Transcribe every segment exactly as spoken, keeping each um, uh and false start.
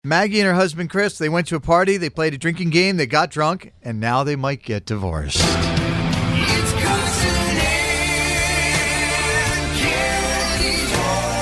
Maggie and her husband, Chris, they went to a party, they played a drinking game, they got drunk, and now they might get divorced. It's Carson and Kennedy's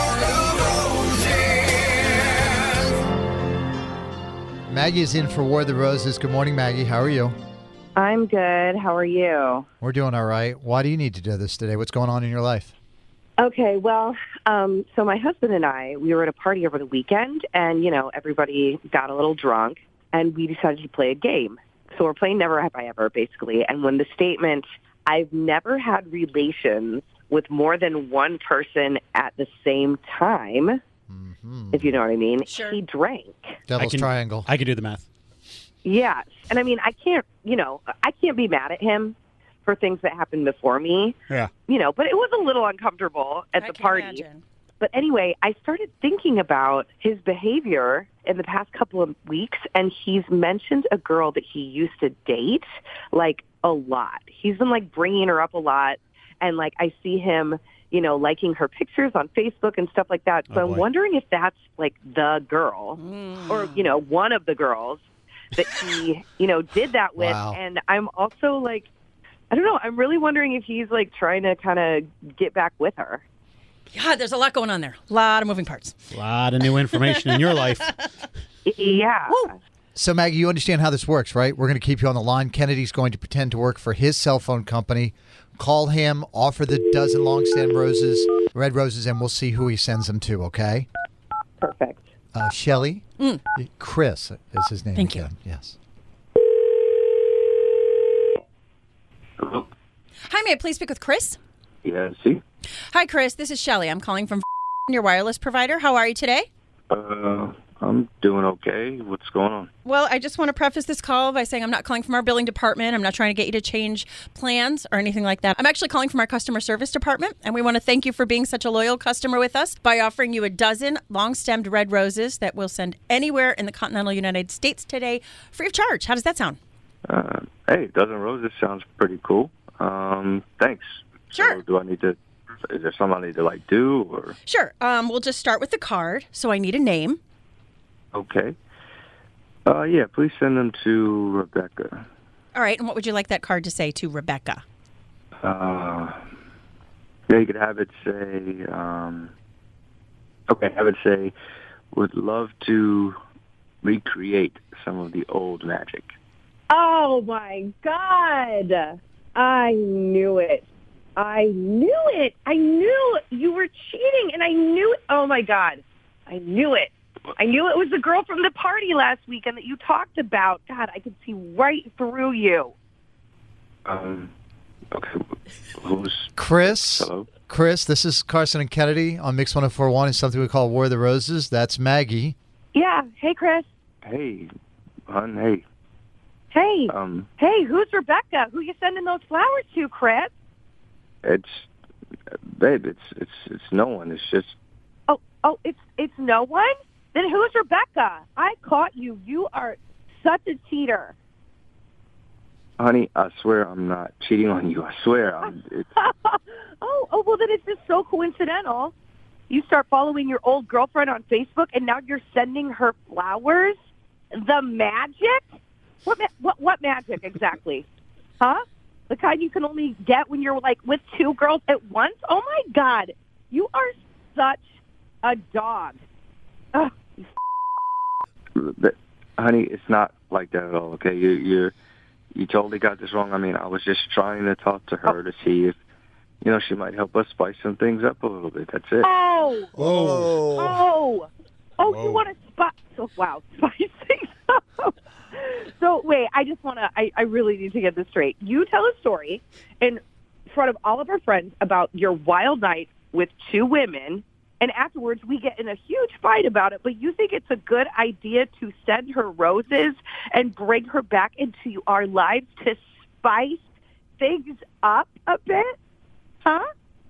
War of Roses. Maggie is in for War of the Roses. Good morning, Maggie. How are you? I'm good. How are you? We're doing all right. Why do you need to do this today? What's going on in your life? Okay, well, um, so my husband and I, we were at a party over the weekend, and, you know, everybody got a little drunk, and we decided to play a game. So we're playing Never Have I Ever, basically. And when the statement, I've never had relations with more than one person at the same time, mm-hmm. if you know what I mean, sure. he drank. Devil's I can, Triangle. I can do the math. Yes. And I mean, I can't, you know, I can't be mad at him for things that happened before me. Yeah. You know, but it was a little uncomfortable at I the can party. imagine. But anyway, I started thinking about his behavior in the past couple of weeks, and he's mentioned a girl that he used to date, like, a lot. He's been, like, bringing her up a lot, and, like, I see him, you know, liking her pictures on Facebook and stuff like that. So Oh, boy. I'm wondering if that's, like, the girl Mm. or, you know, one of the girls that he, you know, did that with. Wow. And I'm also, like, I don't know. I'm really wondering if he's, like, trying to kind of get back with her. Yeah, there's a lot going on there. A lot of moving parts. A lot of new information in your life. Yeah. So, Maggie, you understand how this works, right? We're going to keep you on the line. Kennedy's going to pretend to work for his cell phone company. Call him, offer the dozen long-stem roses, red roses, and we'll see who he sends them to, okay? Perfect. Uh, Shelly? Chris is his name Thank you. again. Yes. Hi, may I please speak with Chris? Yeah, see? Hi, Chris. This is Shelly. I'm calling from your wireless provider. How are you today? Uh, I'm doing okay. What's going on? Well, I just want to preface this call by saying I'm not calling from our billing department. I'm not trying to get you to change plans or anything like that. I'm actually calling from our customer service department, and we want to thank you for being such a loyal customer with us by offering you a dozen long-stemmed red roses that we'll send anywhere in the continental United States today free of charge. How does that sound? Uh, hey, dozen roses sounds pretty cool. Um, thanks. Sure. So do I need to, is there something I need to, like, do, or? Sure. Um, we'll just start with the card. So I need a name. Okay. Uh, yeah, please send them to Rebecca. All right. And what would you like that card to say to Rebecca? Uh, yeah, you could have it say, um, okay, have it say, would love to recreate some of the old magic. Oh, my God. I knew it. I knew it. I knew you were cheating, and I knew it. Oh, my God. I knew it. I knew it was the girl from the party last weekend that you talked about. God, I could see right through you. Um, okay, who's, Chris? hello? Chris, this is Carson and Kennedy on Mix one oh four point one. It's something we call War of the Roses. That's Maggie. Yeah. Hey, Chris. Hey, hon, hey. Hey. Um, Hey, who's Rebecca? Who you sending those flowers to, Chris? it's, babe, it's, it's, it's no one. It's just, Oh, oh, it's it's no one? Then who's Rebecca? I caught you. You are such a cheater. honey, I swear I'm not cheating on you. I swear. I'm, it's, oh, oh, well, then it's just so coincidental. You start following your old girlfriend on Facebook, and now you're sending her flowers? The magic? What, ma- what, what magic exactly? Huh? The kind you can only get when you're, like, with two girls at once? Oh, my God. You are such a dog. Ugh. but, honey, it's not like that at all, okay? You, you're, you totally got this wrong. I mean, I was just trying to talk to her to see if, you know, she might help us spice some things up a little bit. That's it. Oh. Whoa. Oh. Oh, you want to spice? Oh, wow. Spice things up. So, wait, I just want to, I, I really need to get this straight. You tell a story in front of all of our friends about your wild night with two women, and afterwards we get in a huge fight about it, but you think it's a good idea to send her roses and bring her back into our lives to spice things up a bit? Huh?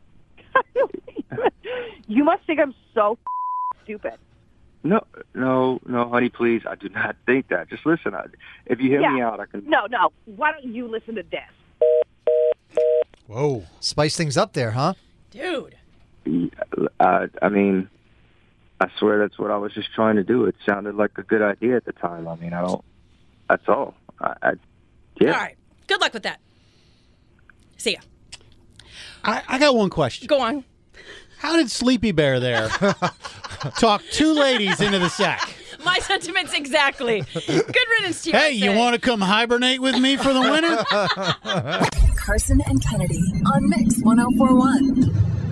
You must think I'm so stupid. No, no, no, honey, please. I do not think that. Just listen. I, if you hear Yeah. me out, I can. No, no. Why don't you listen to this? Whoa. Spice things up there, huh? Dude. Uh, I mean, I swear that's what I was just trying to do. It sounded like a good idea at the time. I mean, I don't. That's all. I, I yeah. All right. Good luck with that. See ya. I, I got one question. Go on. How did Sleepy Bear there talk two ladies into the sack? My sentiments exactly. Good riddance to you. Hey, you want to come hibernate with me for the winter? Carson and Kennedy on Mix one oh four one.